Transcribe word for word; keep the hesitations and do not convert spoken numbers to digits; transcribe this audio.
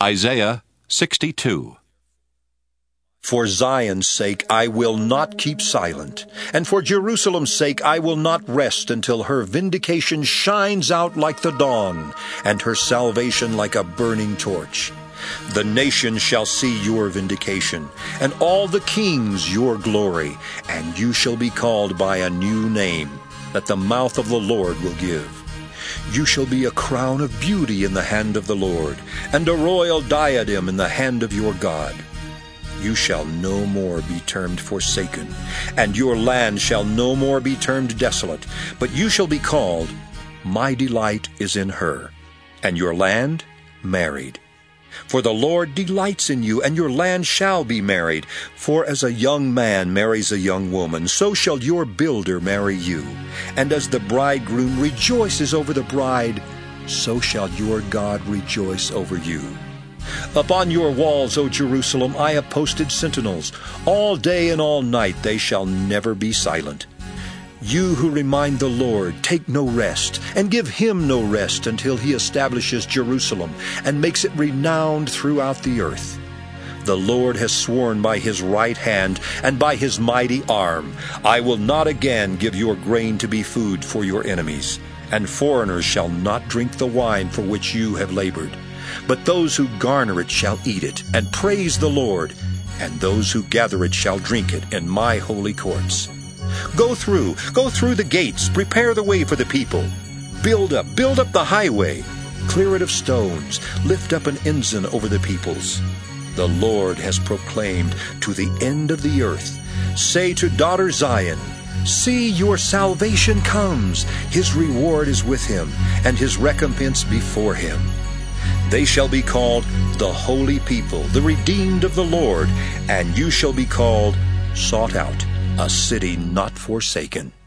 Isaiah sixty-two. For Zion's sake I will not keep silent, and for Jerusalem's sake I will not rest until her vindication shines out like the dawn, and her salvation like a burning torch. The nations shall see your vindication, and all the kings your glory, and you shall be called by a new name that the mouth of the Lord will give. You shall be a crown of beauty in the hand of the Lord, and a royal diadem in the hand of your God. You shall no more be termed forsaken, and your land shall no more be termed desolate, but you shall be called, My delight is in her, and your land married. For the Lord delights in you, and your land shall be married. For as a young man marries a young woman, so shall your builder marry you. And as the bridegroom rejoices over the bride, so shall your God rejoice over you. Upon your walls, O Jerusalem, I have posted sentinels. All day and all night they shall never be silent. You who remind the Lord, take no rest, and give him no rest until he establishes Jerusalem and makes it renowned throughout the earth. The Lord has sworn by his right hand and by his mighty arm, I will not again give your grain to be food for your enemies, and foreigners shall not drink the wine for which you have labored. But those who garner it shall eat it, and praise the Lord, and those who gather it shall drink it in my holy courts. Go through, go through the gates, prepare the way for the people. Build up, build up the highway, clear it of stones, lift up an ensign over the peoples. The Lord has proclaimed to the end of the earth, say to daughter Zion, see, your salvation comes, his reward is with him, and his recompense before him. They shall be called the holy people, the redeemed of the Lord, and you shall be called sought out, a city not forsaken.